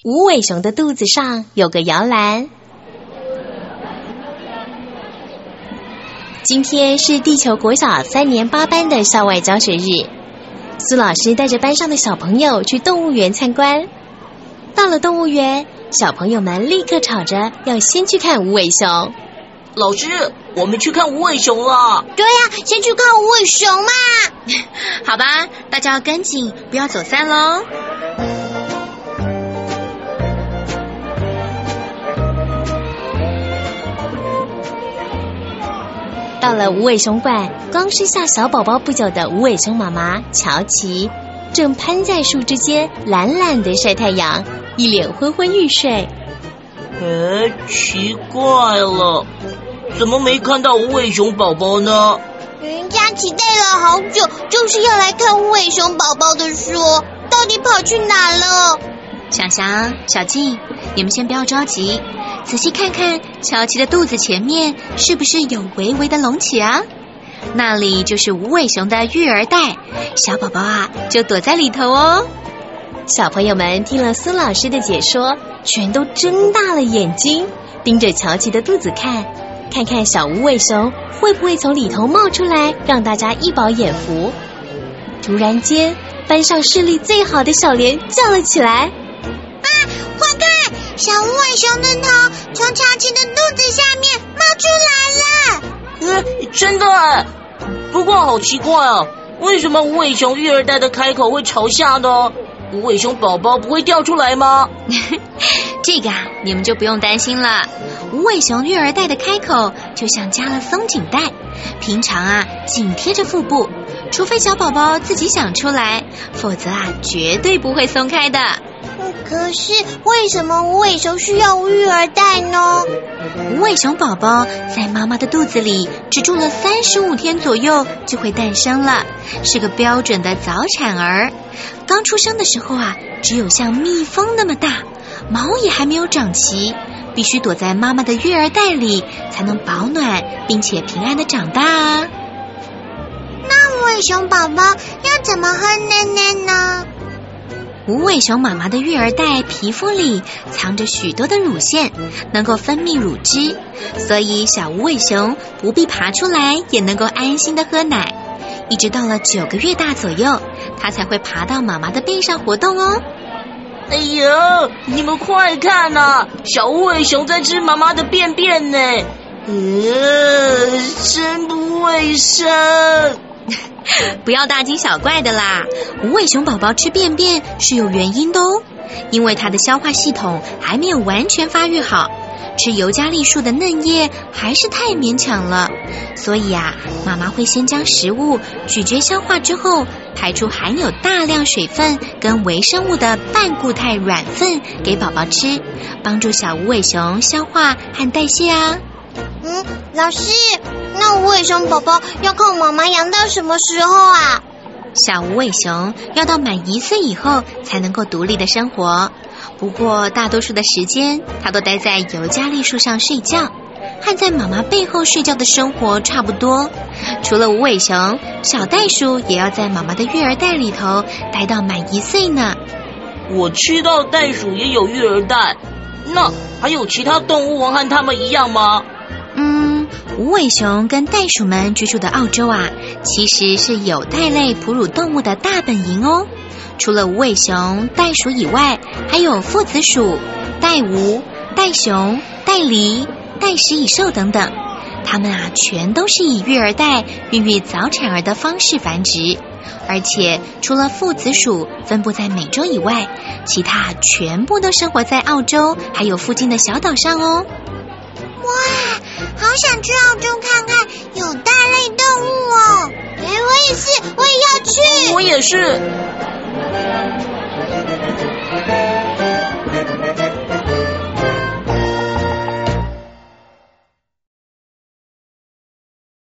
无尾熊的肚子上有个摇篮。今天是地球国小3年8班的校外教学日，苏老师带着班上的小朋友去动物园参观。到了动物园，小朋友们立刻吵着要先去看无尾熊。 老师，我们去看无尾熊了。 对呀，先去看无尾熊嘛。 好吧，大家要跟紧，不要走散咯。 到了无尾熊馆，刚生下小宝宝不久的无尾熊妈妈乔琪，正攀在树枝间懒懒地晒太阳，一脸昏昏欲睡。 奇怪了，怎么没看到无尾熊宝宝呢？ 人家期待了好久，就是要来看无尾熊宝宝的书，到底跑去哪了？ 小翔、小静，你们先不要着急，仔细看看乔琪的肚子前面是不是有微微的隆起啊？那里就是无尾熊的育儿袋，小宝宝啊就躲在里头哦。 小朋友们听了苏老师的解说，全都睁大了眼睛，盯着乔琪的肚子看，看看小无尾熊会不会从里头冒出来，让大家一饱眼福。突然间，班上视力最好的小莲叫了起来： 快看，小无尾熊的头从乔琪的肚子下面冒出来了！ 真的耶！不过好奇怪啊，为什么无尾熊育儿袋的开口会朝下呢？无尾熊宝宝不会掉出来吗？ 这个啊，你们就不用担心了。无尾熊育儿袋的开口就像加了松紧带，平常啊紧贴着腹部，除非小宝宝自己想出来，否则啊绝对不会松开的。 可是为什么无尾熊需要育儿袋呢？ 无尾熊宝宝在妈妈的肚子里只住了35天左右就会诞生了，是个标准的早产儿。刚出生的时候啊，只有像蜜蜂那么大，毛也还没有长齐，必须躲在妈妈的育儿袋里才能保暖，并且平安的长大啊。 那无尾熊宝宝要怎么喝奶奶呢？ 无尾熊妈妈的育儿袋皮肤里藏着许多的乳腺，能够分泌乳汁，所以小无尾熊不必爬出来也能够安心的喝奶。一直到了9个月大左右，它才会爬到妈妈的背上活动哦。 哎呦，你们快看啊，小无尾熊在吃妈妈的便便呢！真不卫生。 不要大惊小怪的啦，无尾熊宝宝吃便便是有原因的哦，因为它的消化系统还没有完全发育好，吃尤加利树的嫩叶还是太勉强了，所以啊，妈妈会先将食物咀嚼消化之后，排出含有大量水分跟微生物的半固态软粪给宝宝吃，帮助小无尾熊消化和代谢啊。 老师，那无尾熊宝宝要靠妈妈养到什么时候啊？ 小无尾熊要到满1岁以后才能够独立的生活，不过大多数的时间它都待在尤加利树上睡觉，和在妈妈背后睡觉的生活差不多。除了无尾熊，小袋鼠也要在妈妈的育儿袋里头待到满1岁呢。 我知道袋鼠也有育儿袋，那还有其他动物和它们一样吗？ 无尾熊跟袋鼠们居住的澳洲啊，其实是有袋类哺乳动物的大本营哦。除了无尾熊、袋鼠以外，还有父子鼠、袋鼯、袋熊、袋狸、袋食蚁兽等等。它们啊，全都是以育儿袋孕育早产儿的方式繁殖。而且除了父子鼠分布在美洲以外，其他全部都生活在澳洲还有附近的小岛上哦。 哇，好想去澳洲看看有袋类动物哦！我也是，我也要去。 我也是。